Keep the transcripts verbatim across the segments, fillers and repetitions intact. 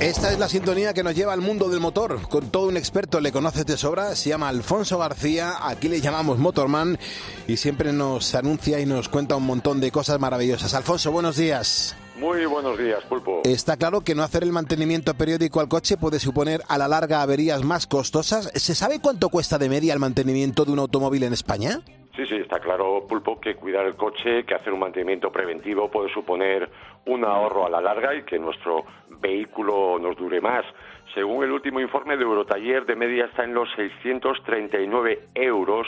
Esta es la sintonía que nos lleva al mundo del motor, con todo un experto, le conoces de sobra, se llama Alfonso García, aquí le llamamos Motorman y siempre nos anuncia y nos cuenta un montón de cosas maravillosas. Alfonso, buenos días. Muy buenos días, Pulpo. Está claro que no hacer el mantenimiento periódico al coche puede suponer a la larga averías más costosas. ¿Se sabe cuánto cuesta de media el mantenimiento de un automóvil en España? Sí, sí, está claro, Pulpo, que cuidar el coche, que hacer un mantenimiento preventivo puede suponer un ahorro a la larga y que nuestro vehículo nos dure más. Según el último informe de Eurotaller, de media está en los seiscientos treinta y nueve euros.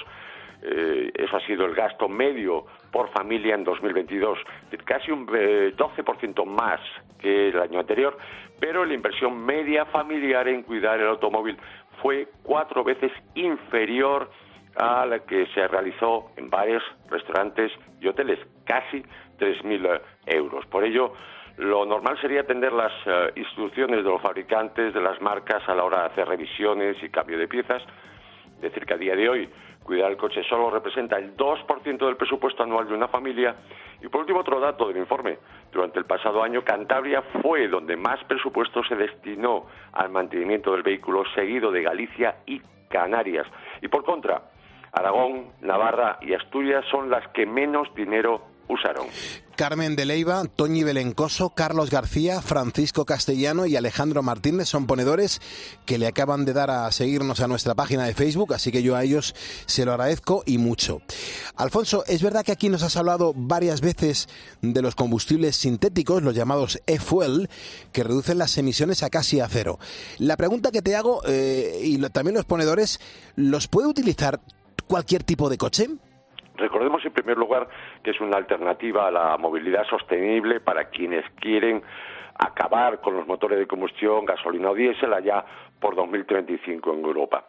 Eh, eso ha sido el gasto medio por familia en dos mil veintidós, casi un eh, doce por ciento más que el año anterior, pero la inversión media familiar en cuidar el automóvil fue cuatro veces inferior a la que se realizó en bares, restaurantes y hoteles, casi tres mil euros. Por ello, lo normal sería atender las uh, instrucciones de los fabricantes, de las marcas a la hora de hacer revisiones y cambio de piezas. Decir que a día de hoy cuidar el coche solo representa el dos por ciento del presupuesto anual de una familia. Y por último, otro dato del informe. Durante el pasado año, Cantabria fue donde más presupuesto se destinó al mantenimiento del vehículo, seguido de Galicia y Canarias. Y por contra, Aragón, Navarra y Asturias son las que menos dinero usaron. Carmen de Leiva, Toñi Belencoso, Carlos García, Francisco Castellano y Alejandro Martínez son ponedores que le acaban de dar a seguirnos a nuestra página de Facebook, así que yo a ellos se lo agradezco y mucho. Alfonso, es verdad que aquí nos has hablado varias veces de los combustibles sintéticos, los llamados e-fuel, que reducen las emisiones a casi a cero. La pregunta que te hago, eh, y lo, también los ponedores, ¿los puede utilizar cualquier tipo de coche? Recordemos en primer lugar que es una alternativa a la movilidad sostenible para quienes quieren acabar con los motores de combustión, gasolina o diésel allá por dos mil treinta y cinco en Europa,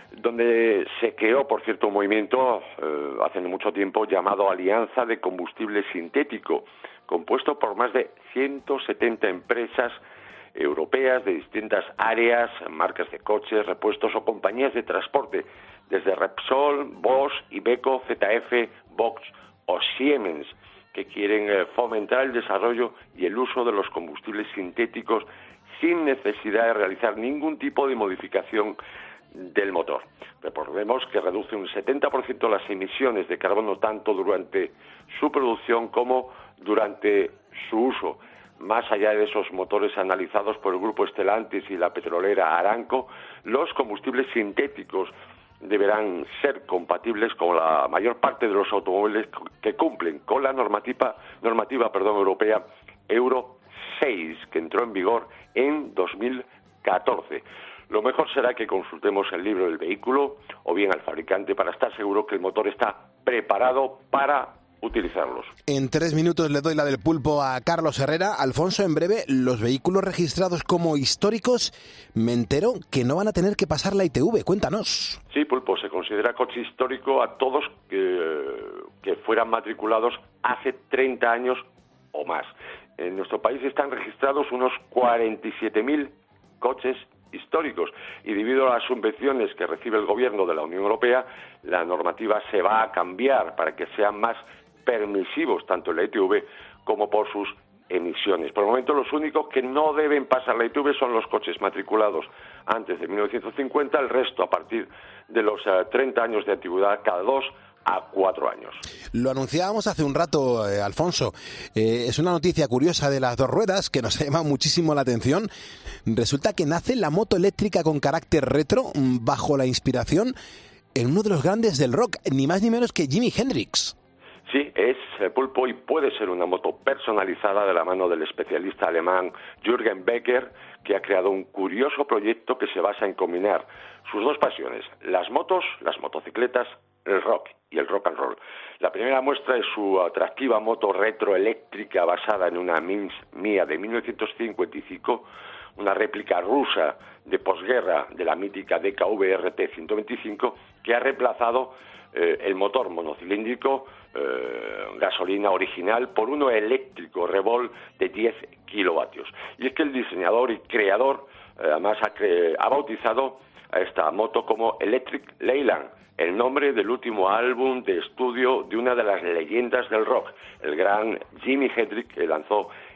donde se creó, por cierto, un movimiento eh, hace mucho tiempo llamado Alianza de Combustible Sintético, compuesto por más de ciento setenta empresas europeas de distintas áreas, marcas de coches, repuestos o compañías de transporte, desde Repsol, Bosch, Iveco, Z F, Bosch o Siemens, que quieren eh, fomentar el desarrollo y el uso de los combustibles sintéticos sin necesidad de realizar ningún tipo de modificación del motor. Recordemos que reduce un setenta por ciento las emisiones de carbono tanto durante su producción como durante su uso. Más allá de esos motores analizados por el grupo Stellantis y la petrolera Aramco, los combustibles sintéticos deberán ser compatibles con la mayor parte de los automóviles que cumplen con la normativa, normativa perdón, europea Euro seis, que entró en vigor en dos mil catorce. Lo mejor será que consultemos el libro del vehículo o bien al fabricante para estar seguro que el motor está preparado para utilizarlos. En tres minutos le doy la del pulpo a Carlos Herrera. Alfonso, en breve, los vehículos registrados como históricos, me entero que no van a tener que pasar la I T V. Cuéntanos. Sí, pulpo, se considera coche histórico a todos que, que fueran matriculados hace treinta años o más. En nuestro país están registrados unos cuarenta y siete mil coches históricos y debido a las subvenciones que recibe el gobierno de la Unión Europea, la normativa se va a cambiar para que sean más permisivos tanto en la I T V como por sus emisiones. Por el momento los únicos que no deben pasar la I T V son los coches matriculados antes de mil novecientos cincuenta, el resto a partir de los uh, treinta años de antigüedad, cada dos a cuatro años. Lo anunciábamos hace un rato, eh, Alfonso. Eh, es una noticia curiosa de las dos ruedas que nos ha llamado muchísimo la atención. Resulta que nace la moto eléctrica con carácter retro bajo la inspiración en uno de los grandes del rock, ni más ni menos que Jimi Hendrix. Sí, es eh, pulpo y puede ser una moto personalizada de la mano del especialista alemán Jürgen Becker, que ha creado un curioso proyecto que se basa en combinar sus dos pasiones, las motos, las motocicletas, el rock y el rock and roll. La primera muestra es su atractiva moto retroeléctrica basada en una Minsk Mia de mil novecientos cincuenta y cinco, una réplica rusa de posguerra de la mítica D K V R T ciento veinticinco, que ha reemplazado eh, el motor monocilíndrico eh, gasolina original por uno eléctrico Revolt de diez kilovatios. Y es que el diseñador y creador eh, además ha, cre- ha bautizado a esta moto como Electric Leyland, el nombre del último álbum de estudio de una de las leyendas del rock, el gran Jimi Hendrix, que lanzó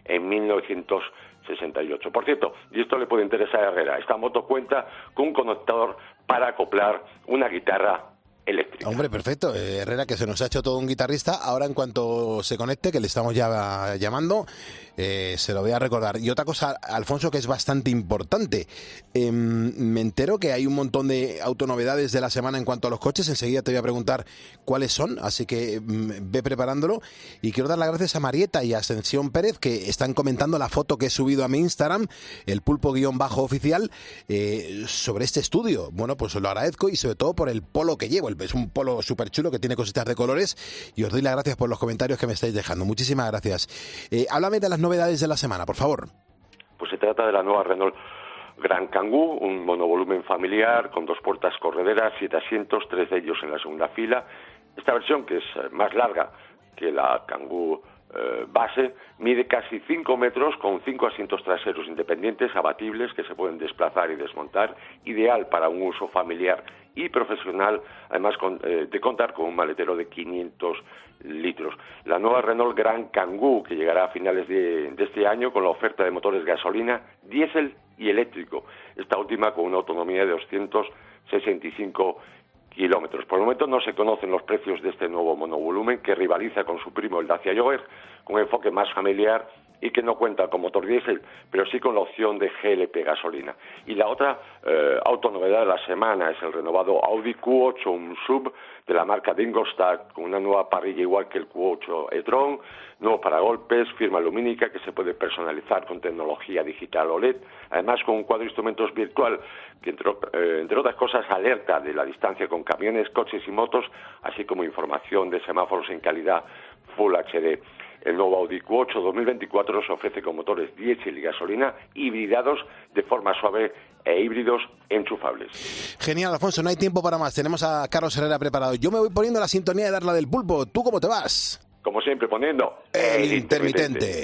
en mil novecientos sesenta y ocho. Por cierto, y esto le puede interesar a Herrera, esta moto cuenta con un conector para acoplar una guitarra eléctrica. Hombre, perfecto. Eh, Herrera, que se nos ha hecho todo un guitarrista. Ahora, en cuanto se conecte, que le estamos ya llamando, eh, se lo voy a recordar. Y otra cosa, Alfonso, que es bastante importante. Eh, me entero que hay un montón de autonovedades de la semana en cuanto a los coches. Enseguida te voy a preguntar cuáles son, así que mm, ve preparándolo. Y quiero dar las gracias a Marieta y a Ascensión Pérez, que están comentando la foto que he subido a mi Instagram, el pulpo-oficial, eh, sobre este estudio. Bueno, pues os lo agradezco, y sobre todo por el polo que llevo. Es un polo súper chulo que tiene cositas de colores, y os doy las gracias por los comentarios que me estáis dejando. Muchísimas gracias. Eh, háblame de las novedades de la semana, por favor. Pues se trata de la nueva Renault Gran Kangoo, un monovolumen familiar con dos puertas correderas, siete asientos, tres de ellos en la segunda fila. Esta versión, que es más larga que la Kangoo eh, base, mide casi cinco metros con cinco asientos traseros independientes abatibles que se pueden desplazar y desmontar, ideal para un uso familiar y profesional, además con, eh, de contar con un maletero de quinientos litros. La nueva Renault Gran Kangoo, que llegará a finales de, de este año con la oferta de motores gasolina, diésel y eléctrico, esta última con una autonomía de doscientos sesenta y cinco kilómetros. Por el momento no se conocen los precios de este nuevo monovolumen, que rivaliza con su primo el Dacia Jogger, con un enfoque más familiar y que no cuenta con motor diésel, pero sí con la opción de G L P gasolina. Y la otra eh, autonovedad de la semana es el renovado Audi Q ocho, un sub de la marca de Ingolstadt, con una nueva parrilla igual que el Q ocho e-tron, nuevo paragolpes, firma lumínica que se puede personalizar con tecnología digital O L E D, además con un cuadro de instrumentos virtual que, entre, eh, entre otras cosas, alerta de la distancia con camiones, coches y motos, así como información de semáforos en calidad Full H D. El nuevo Audi Q ocho dos mil veinticuatro se ofrece con motores diésel y gasolina hibridados de forma suave e híbridos enchufables. Genial, Alfonso, no hay tiempo para más. Tenemos a Carlos Herrera preparado. Yo me voy poniendo la sintonía de Darla del Pulpo. ¿Tú cómo te vas? Como siempre, poniendo El, el intermitente. intermitente.